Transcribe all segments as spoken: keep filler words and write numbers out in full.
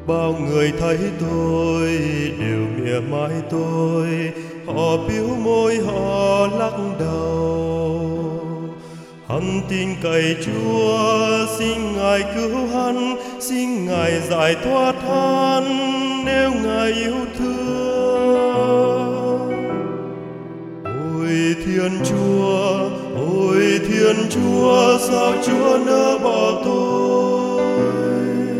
Bao người thấy tôi đều mỉa mai tôi, họ biếu môi họ lắc đầu. Hằng tin cậy Chúa, xin Ngài cứu hắn, xin Ngài giải thoát hắn nếu Ngài yêu thương. Ôi Thiên Chúa, ôi Thiên Chúa, sao Chúa nỡ bỏ tôi?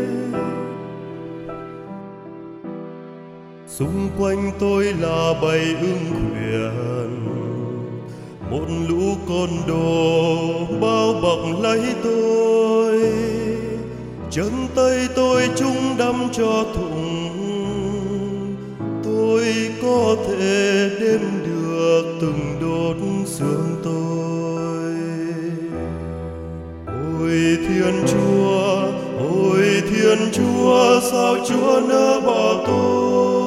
Xung quanh tôi là bầy ưng khuyển, một lũ côn đồ bao bọc lấy tôi. Chân tay tôi chúng đắm cho thùng, tôi có thể đếm được từng đốt xương tôi. Ôi Thiên Chúa, ôi Thiên Chúa, sao Chúa nỡ bỏ tôi?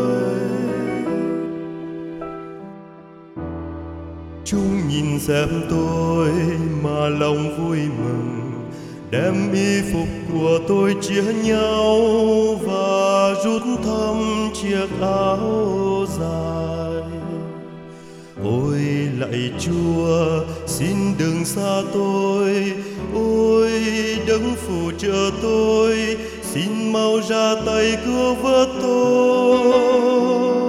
Chúng nhìn xem tôi mà lòng vui mừng, đem y phục của tôi chia nhau và rút thăm chiếc áo dài. Ôi lạy Chúa, xin đừng xa tôi, ôi đấng phù trợ tôi, xin mau ra tay cứu vớt tôi.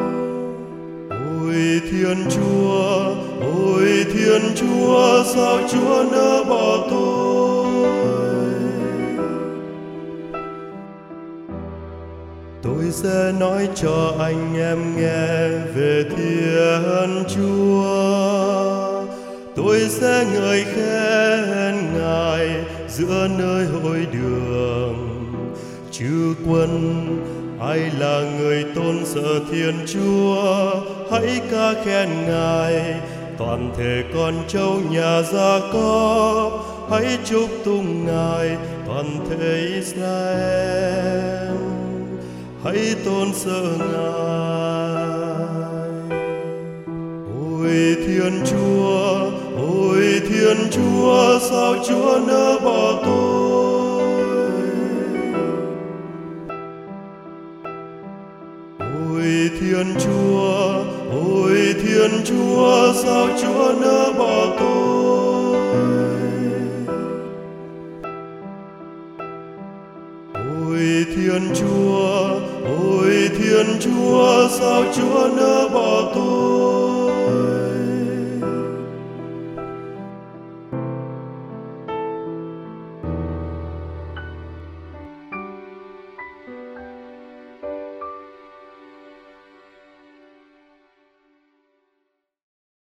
Ôi Thiên Chúa, ôi Thiên Chúa, sao Chúa nỡ bỏ tôi? Tôi sẽ nói cho anh em nghe về Thiên Chúa, tôi sẽ ngợi khen Ngài giữa nơi hội đường. Chư quân, ai là người tôn sợ Thiên Chúa, hãy ca khen Ngài. Toàn thể con trâu nhà Gia-cốp, hãy chúc tụng Ngài. Toàn thể Israel, hãy tôn sợ Ngài. Ôi Thiên Chúa, ôi Thiên Chúa, sao Chúa nỡ bỏ tôi? Ôi Thiên Chúa, ôi Thiên Chúa, sao Chúa nỡ bỏ tôi? Ôi Thiên Chúa, ôi Thiên Chúa, sao Chúa nỡ bỏ tôi?